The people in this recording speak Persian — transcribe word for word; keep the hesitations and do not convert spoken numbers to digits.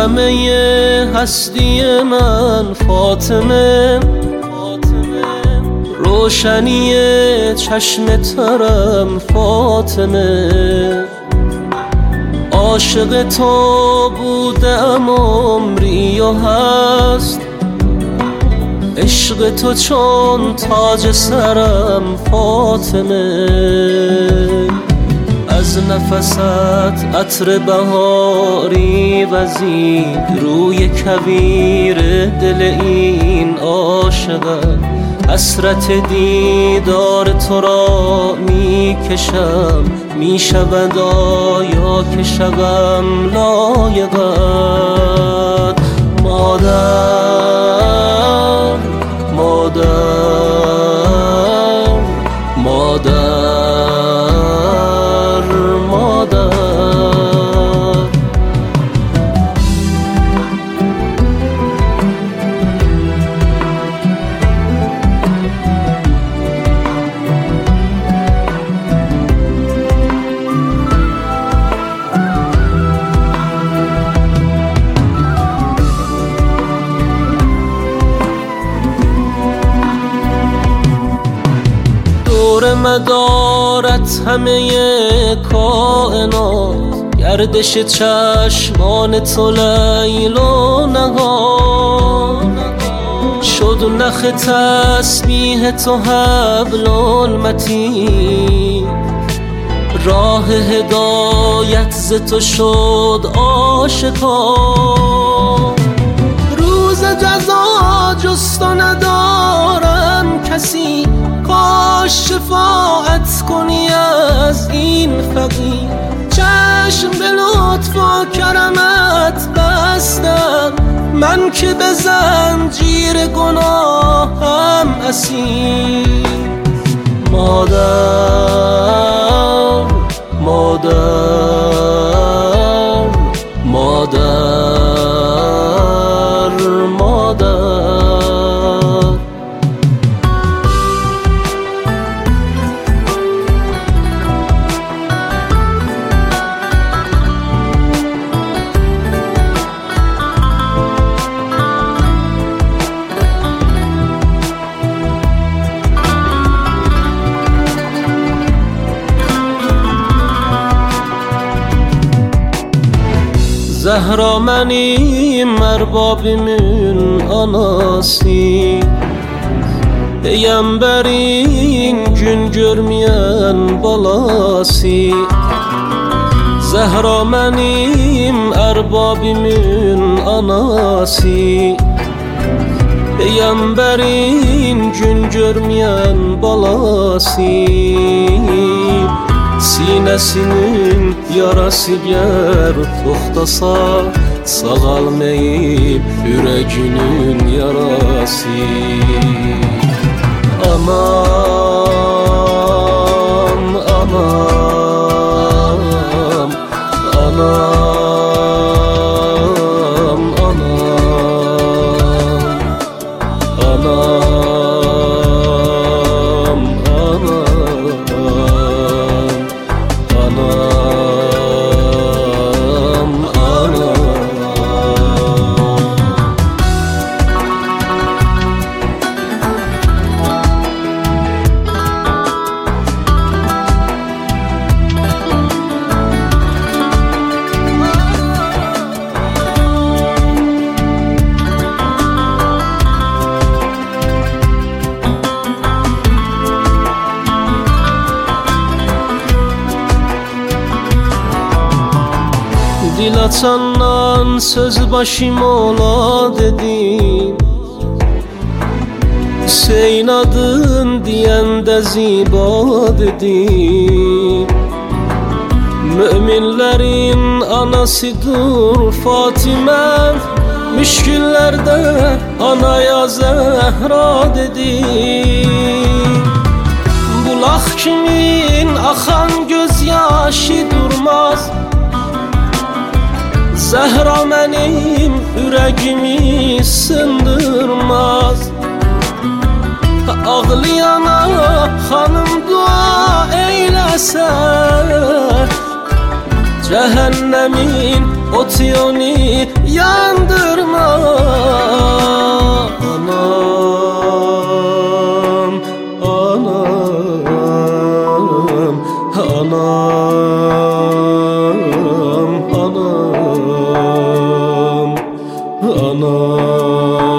همه هستی من فاطمه، روشنی چشم ترم فاطمه. عاشق تو بودم عمری و هست، عشق تو چون تاج سرم فاطمه. از نفست عطر بهاری وزید روی کویر دل این عاشقم. حسرت دیدار تو را می کشم، می شود آیا که شوم لایقت. مادر مادر مادر مادر. مدارت همه کائنات، گردش چشمان تو لیل و نهار. شد نخ تسبیح تو حبل المتین، راه هدایت ز تو شد آشکار. روز جزا جست و ندارم کسی، کاش شفاعت کنی از این فقیر. چشم به لطف و کرمت بستم، من که به زنجیر گناهم اسیر. مادر مادر مادر مادر. Zəhra mənim ərbabimin anası, Peyğəmbərin gün görməyən balası. Zəhra mənim ərbabimin anası, Peyğəmbərin gün görməyən balası. Sinəsinin yarası gər toxtasa, sağalmayıb ürəyinin yarası. Anam, anam, anam, anam, anam, anam. Dil açandan söz başım ola dedim, Hüseyin adın diyende ziba dedim. Müminlerin anasıdır Fatime, müşkillerde anaya Zehra dedim. Bulak kimin akan gözyaşı durmaz, Zəhra mənim ürəyimi sındırmaz. Ağlayana xanım dua eyləsə, Cehennemin otiyonu yandırma. Anam, anam, anam, anam, anam.